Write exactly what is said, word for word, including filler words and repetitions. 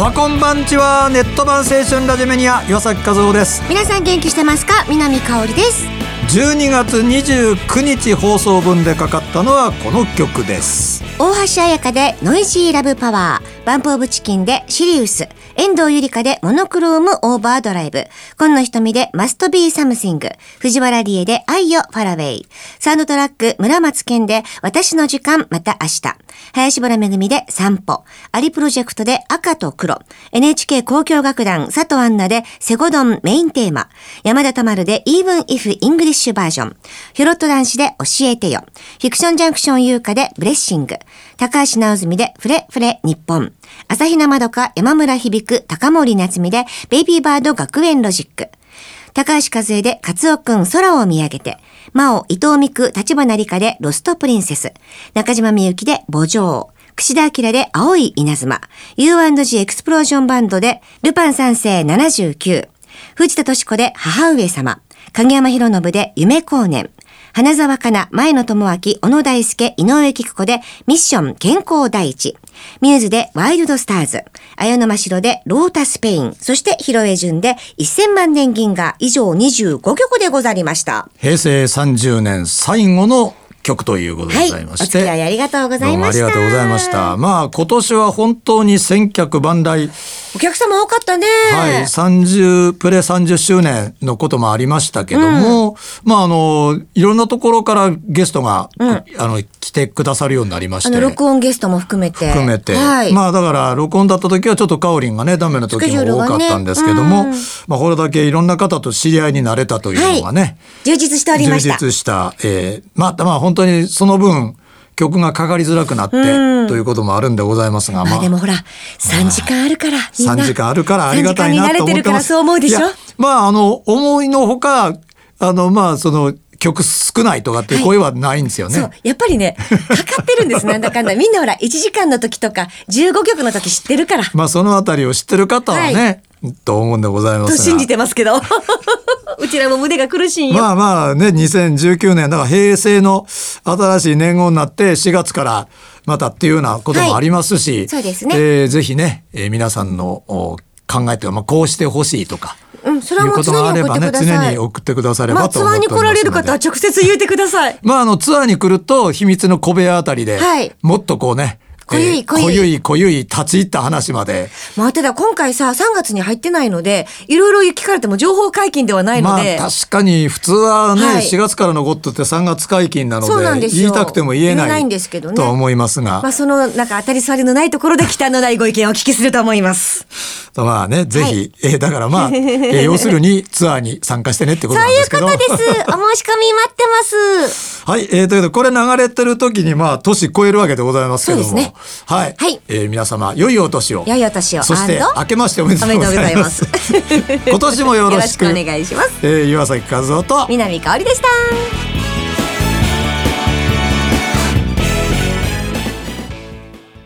まこんばんちは。ネット版青春ラジオメニア岩崎和夫です。 皆さん元気してますか？南香織です。 じゅうにがつにじゅうくにち放送分でかかったのはこの曲です。 大橋彩香でノイジーラブパワー、バンプオブチキンでシリウス、遠藤ゆりかでモノクロームオーバードライブ、今野ひとみでマストビーサムシング、藤原理恵で愛よファラウェイ、サウンドトラック村松健で私の時間また明日、林原めぐみで散歩、アリプロジェクトで赤と黒、エヌエイチケー 交響楽団佐藤杏奈でセゴドンメインテーマ、山田たまるで Even If English バージョン、ヒョロット男子で教えてよ、フィクションジャンクション優香でブレッシング、高橋直澄でフレフレ日本、朝比奈まどか山村響く高森夏美でベイビーバード学園ロジック、高橋和恵でカツオくん空を見上げて、真央伊藤美久立花理香でロストプリンセス、中島みゆきで墓場、櫛田明で青い稲妻、ユーアンドジー エクスプロージョンバンドでルパン三世ななじゅうきゅう、藤田敏子で母上様、影山博信で夢光年、花澤香菜、前野智明、小野大輔、井上貴子でミッション健康第一、ミューズでワイルドスターズ、綾野真白でロータスペイン、そして広江順でせんまん年銀河、以上にじゅうごきょくでござりました。 平成さんじゅうねん最後の曲ということでございまして、はい、お付き合いありがとうございました。 どうもありがとうございました。まあ今年は本当に千客万来、 お客様多かったね。 はい、さんじゅうプレさんじゅっしゅうねんのこともありましたけども、うん、まああのいろんなところからゲストが、うん、あの来てくださるようになりまして、 あの録音ゲストも含めて含めて、はい、まあだから録音だった時はちょっとカオリンがねダメな時も多かったんですけども、ね、うん、まあこれだけいろんな方と知り合いになれたというのがね、はい、 充実しておりました。 充実した、えー、まあまあ本当にその分曲がかかりづらくなって、うん、ということもあるんでございますが、 まあ、まあでもほらさんじかんあるから、みんなさんじかんあるからありがたいなと思ってます。 そう思うでしょ。 まああの思いのほかあのまあその曲少ないとかっていう声はないんですよね。 はい、そうやっぱりねかかってるんですなんだかんだみんなほらいちじかんの時とかじゅうごきょくの時知ってるから、 まあそのあたりを知ってる方はね、はい、と思うんでございますが、 と信じてますけどうちらも胸が苦しいよ。 まあまあねにせんじゅうきゅうねんだから平成の新しい年号になってしがつからまたっていうようなこともありますし、はい、 そうですね、 えー、ぜひね、えー、皆さんの考えというか、まあ、こうしてほしいとか、 うん、それはもう常に送ってください。 常に送ってくださればと思っておりますので、まあ、 ツアーに来られる方は直接言ってください。 まああのツアーに来ると秘密の小部屋あたりで、はい、もっとこうね濃ゆい濃ゆい、 濃ゆい濃ゆい立ち入った話まで。 まあ、ただ今回ささんがつに入ってないのでいろいろ聞かれても情報解禁ではないので、 まあ確かに普通はね、はい、しがつからのことってさんがつ解禁なの で, で言いたくても言えないんですけど、ね、と思いますが、 まあ、そのなんか当たり障りのないところで忌憚のないご意見をお聞きすると思います。 まあねぜひ、はい、えー、だからまあ、えー、要するにツアーに参加してねってことなんですけどそういうことです。お申し込み待ってますはい、えー、ということでこれ流れてる時にまあ年超えるわけでございますけども、 そうですね、 はい、はい、えー、皆様良いお年を。 良いお年を。 そして明けましておめでとうございます。今年もよろしくよろしくお願いします。 えー、岩崎和夫と南香織でした。